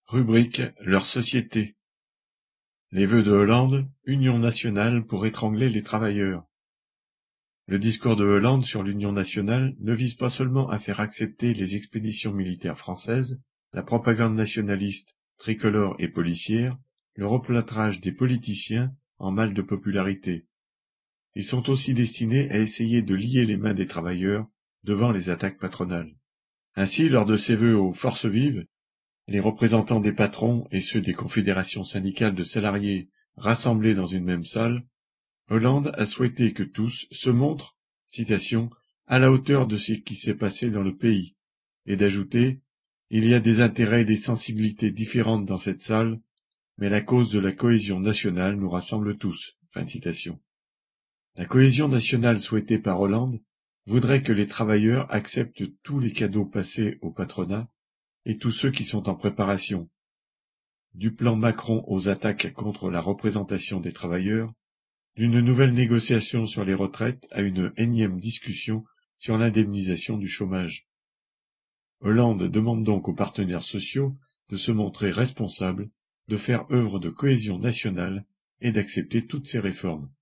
Rubrique leur société. Les vœux de Hollande, union nationale pour étrangler les travailleurs. Le discours de Hollande sur l'union nationale ne vise pas seulement à faire accepter les expéditions militaires françaises, la propagande nationaliste, tricolore et policière, le replâtrage des politiciens en mal de popularité. Ils sont aussi destinés à essayer de lier les mains des travailleurs devant les attaques patronales. Ainsi, lors de ses vœux aux forces vives, les représentants des patrons et ceux des confédérations syndicales de salariés rassemblés dans une même salle, Hollande a souhaité que tous se montrent, citation, à la hauteur de ce qui s'est passé dans le pays, et d'ajouter, il y a des intérêts et des sensibilités différentes dans cette salle, mais la cause de la cohésion nationale nous rassemble tous. Fin de citation. La cohésion nationale souhaitée par Hollande voudrait que les travailleurs acceptent tous les cadeaux passés au patronat et tous ceux qui sont en préparation, du plan Macron aux attaques contre la représentation des travailleurs, d'une nouvelle négociation sur les retraites à une énième discussion sur l'indemnisation du chômage. Hollande demande donc aux partenaires sociaux de se montrer responsables, de faire œuvre de cohésion nationale et d'accepter toutes ces réformes.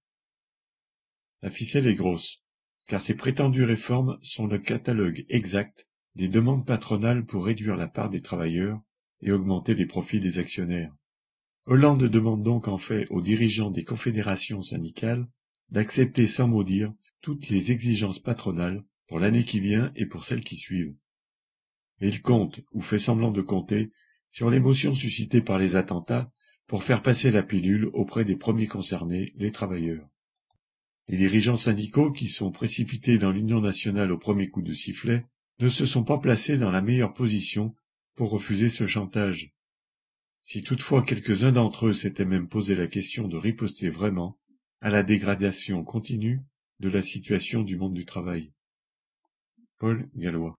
La ficelle est grosse, car ces prétendues réformes sont le catalogue exact des demandes patronales pour réduire la part des travailleurs et augmenter les profits des actionnaires. Hollande demande donc en fait aux dirigeants des confédérations syndicales d'accepter sans mot dire toutes les exigences patronales pour l'année qui vient et pour celles qui suivent. Et il compte, ou fait semblant de compter, sur l'émotion suscitée par les attentats pour faire passer la pilule auprès des premiers concernés, les travailleurs. Les dirigeants syndicaux qui sont précipités dans l'Union nationale au premier coup de sifflet ne se sont pas placés dans la meilleure position pour refuser ce chantage. Si toutefois quelques-uns d'entre eux s'étaient même posé la question de riposter vraiment à la dégradation continue de la situation du monde du travail. Paul Gallois.